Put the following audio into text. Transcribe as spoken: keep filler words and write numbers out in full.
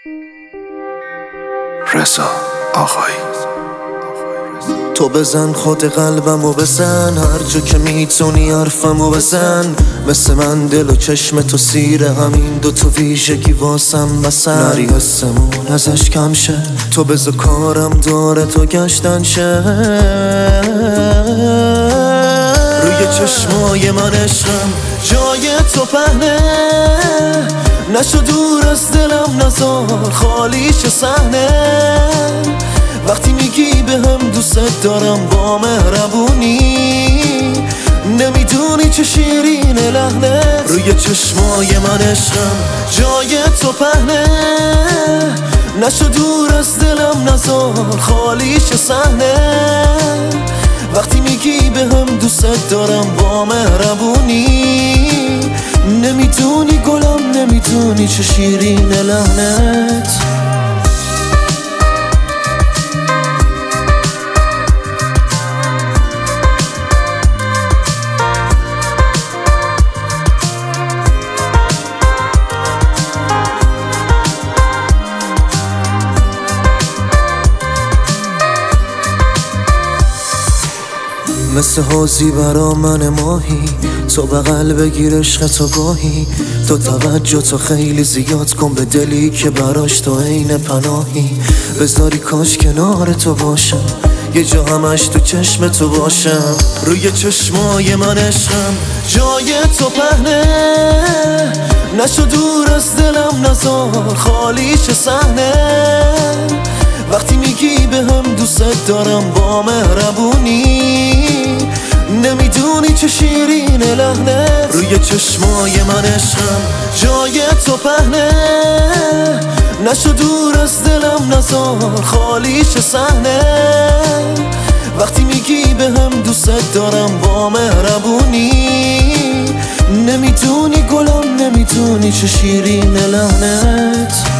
رضا آقایی. تو بزن خود قلبمو بزن، هر جا که میتونی حرفمو بزن. مثل من دل و چشم تو سیره، همین دو تو ویژگی واسم بسن. نری حسمون ازش کم شه، تو بزا کارم داره تو گشتن شه. روی چشمای من عشقم جای تو پهنه، نشو دور از دلم نزار خالی چه صحنه. وقتی میگی به هم دوست دارم با مهربونی، نمیدونی چه شیرین لحنه. روی چشمای من عشقم جای تو پهنه، نشو دور از دلم نزار خالی چه صحنه. وقتی میگی به هم دوست دارم با مهربونی، نمیدونی گلم، نمیدونی چه شیرین لحنت. مثل حوضی برا من ماهی، تو بغل بگیر عشق تو گاهی. تو توجه تو خیلی زیاد کن به دلی که براش تو عین پناهی. بذاری کاش کنار تو باشم، یه جا همش تو چشم تو باشم. روی چشمای من عشقم جای تو پهنه، نشو دور از دلم نزار خالی چه صحنه. وقتی میگی به هم دوست دارم با مهربونی، نمیدونی چه شیرین لحنه. روی چشمای من عشقم جای تو پهنه، نشو دور از دلم نزار خالی چه صحنه. وقتی میگی به هم دوست دارم با مهربونی، نمیدونی گلم، نمیدونی چه شیرین لحنت.